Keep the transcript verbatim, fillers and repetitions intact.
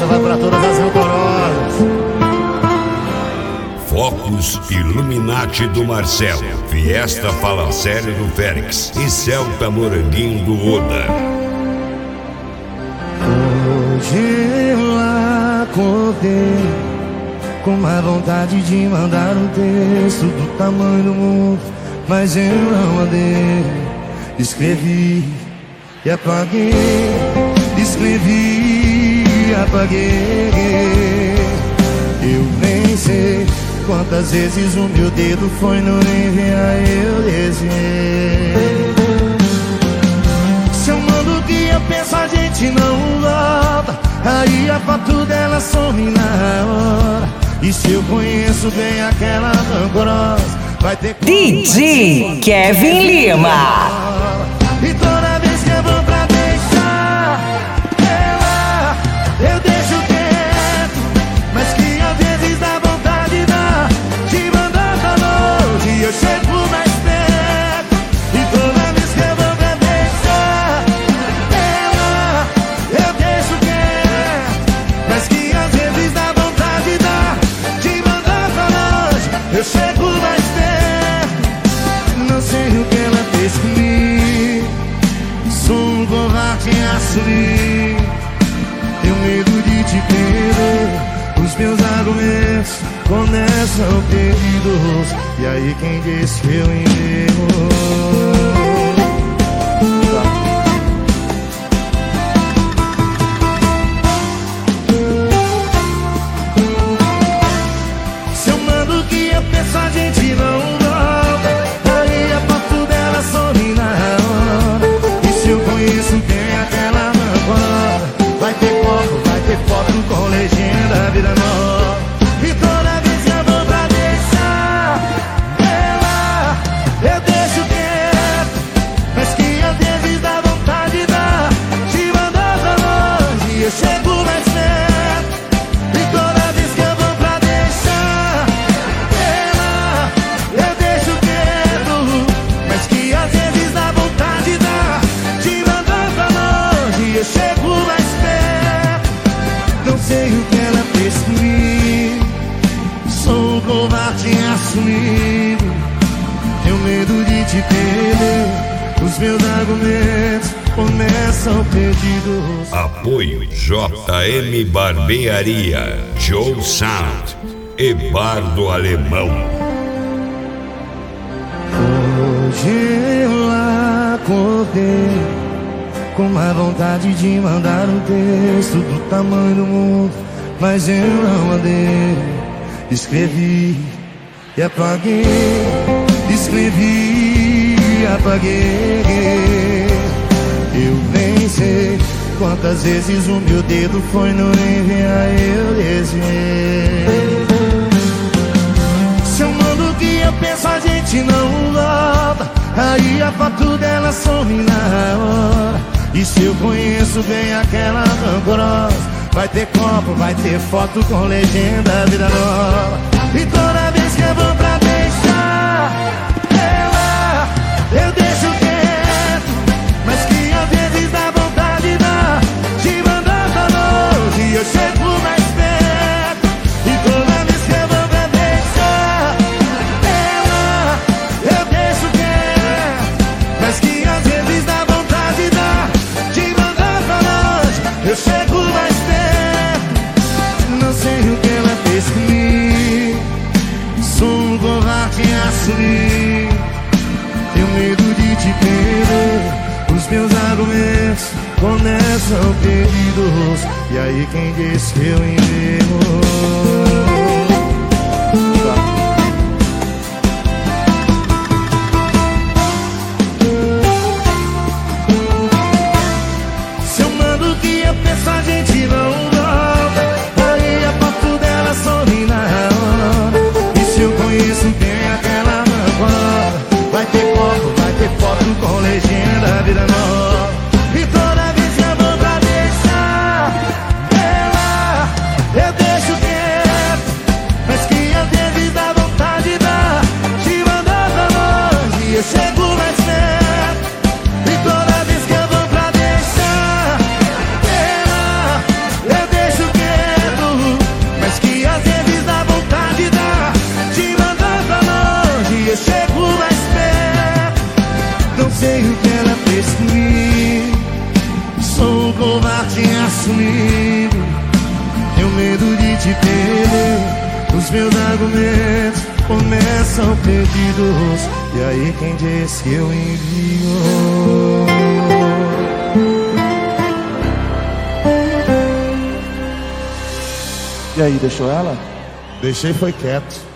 vai pra todas as rancorosas. Focus Illuminati do Marcelo, Fiesta Fala Sério do Félix e Celta Moranguinho do Oda. Hoje eu acordei com uma vontade de mandar um texto do tamanho do mundo, mas eu não andei. Escrevi e apaguei, escrevi e apaguei. Eu nem sei quantas vezes o meu dedo foi no enviar, eu desenhei. Se eu mando o que eu penso, a gente não volta, aí a foto dela some na hora. E se eu conheço bem aquela rancorosa, vai ter que... D J Kevin Lima. E toda vez que eu vou pra deixar ela, eu deixo quieto, mas que às vezes dá vontade dá de mandar pra longe e eu chego mais perto. E toda vez que eu vou pra deixar ela, eu deixo quieto, mas que às vezes dá vontade dá de mandar pra longe, eu chego mais perto. Não sei o que ela fez comigo, sou um covarde em assumir. Tenho medo de te perder, os meus argumentos começam perdidos. E aí quem disse que eu enterro? Se eu mando o que eu penso, a gente não volta, aí a foto dela some na hora. E se eu conheço bem aquela rancorosa, vai ter foto, vai ter foto com legenda, vida nova. E toda vez que eu vou pra deixar ela, eu deixo quieto, mas que às vezes dá vontade dá de mandar pra longe e eu chego mais perto. E toda vez que eu vou pra deixar ela, eu deixo quieto, mas que às vezes dá vontade dá de mandar pra longe e eu chego mais perto. Não sei o que ela fez comigo, sou um covarde em assumir. Tenho medo de te perder, os meus argumentos começam perdidos. Apoio J M Barbearia, Joe Sound e Bar do Alemão. Hoje eu acordei com uma vontade de mandar um texto do tamanho do mundo, mas eu não andei. Escrevi e apaguei, escrevi e apaguei. Eu nem sei quantas vezes o meu dedo foi no enviar, eu desenhei. Se eu mando o que eu penso, a gente não volta, aí a foto dela some na hora. E se eu conheço bem aquela rancorosa, vai ter copo, vai ter foto com legenda, vida nova. E toda vez que eu vou pra deixar ela, eu deixo quieto, mas que às vezes dá vontade dá de mandar pra longe e eu chego mais perto. E toda vez que eu vou pra deixar ela, eu deixo quieto, mas que às vezes dá vontade dá de mandar pra longe, eu chego mais perto. Não sei o que ela fez comigo, sou um covarde em assumir. Tenho medo de te perder, os meus argumentos começam perdidos. E aí quem disse que eu enterro? Se eu mando o que eu penso, a gente não volta, aí a foto dela some na hora. E se eu conheço bem aquela rancorosa, vai ter foto, vai ter foto com legenda, vida nova. E toda vez que eu vou pra deixar ela, eu deixo quieto, Os meus argumentos começam perdidos. E aí quem disse que eu envio? E aí, deixou ela? Deixei, foi quieto.